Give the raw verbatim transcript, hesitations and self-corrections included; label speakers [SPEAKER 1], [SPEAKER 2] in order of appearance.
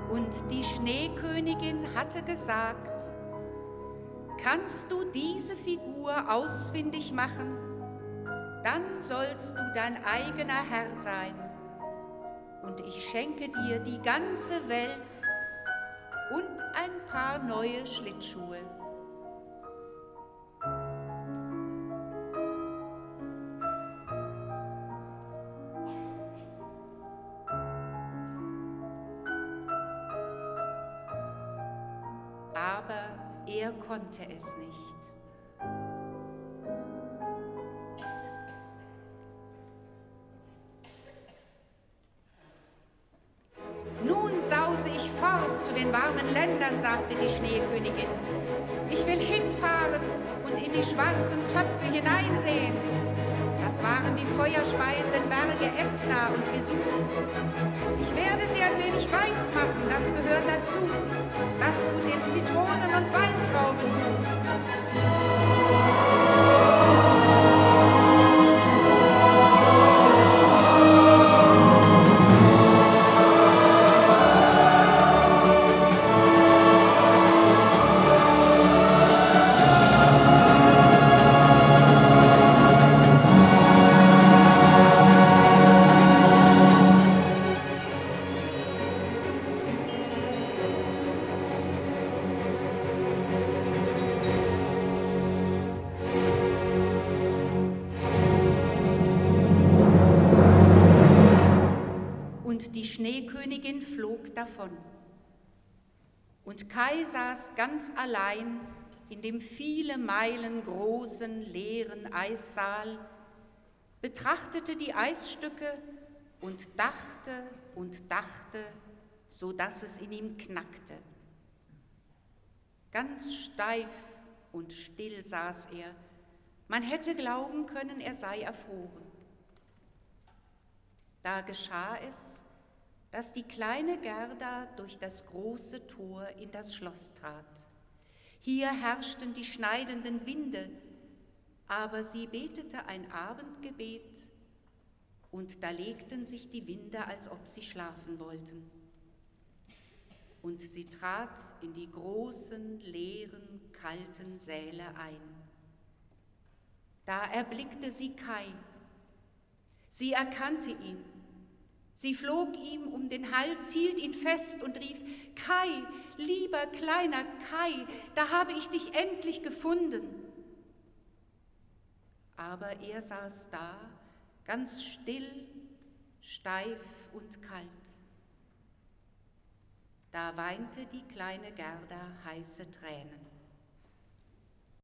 [SPEAKER 1] Und die Schneekönigin hatte gesagt: Kannst du diese Figur ausfindig machen, dann sollst du dein eigener Herr sein. Und ich schenke dir die ganze Welt und ein paar neue Schlittschuhe. Aber er konnte es nicht. Nun sause ich fort zu den warmen Ländern, sagte die Schneekönigin. Ich will hinfahren und in die schwarzen Töpfe hineinsehen. Das waren die feuerspeienden Berge Ätna und Vesuv. Ich werde sie ein wenig weiß machen, das gehört dazu. Das tut den Zitronen- und Weintrauben gut. Und die Schneekönigin flog davon. Und Kai saß ganz allein in dem viele Meilen großen, leeren Eissaal, betrachtete die Eisstücke und dachte und dachte, so dass es in ihm knackte. Ganz steif und still saß er. Man hätte glauben können, er sei erfroren. Da geschah es, dass die kleine Gerda durch das große Tor in das Schloss trat. Hier herrschten die schneidenden Winde, aber sie betete ein Abendgebet, und da legten sich die Winde, als ob sie schlafen wollten. Und sie trat in die großen, leeren, kalten Säle ein. Da erblickte sie Kai. Sie erkannte ihn. Sie flog ihm um den Hals, hielt ihn fest und rief: Kai, lieber kleiner Kai, da habe ich dich endlich gefunden. Aber er saß da, ganz still, steif und kalt. Da weinte die kleine Gerda heiße Tränen.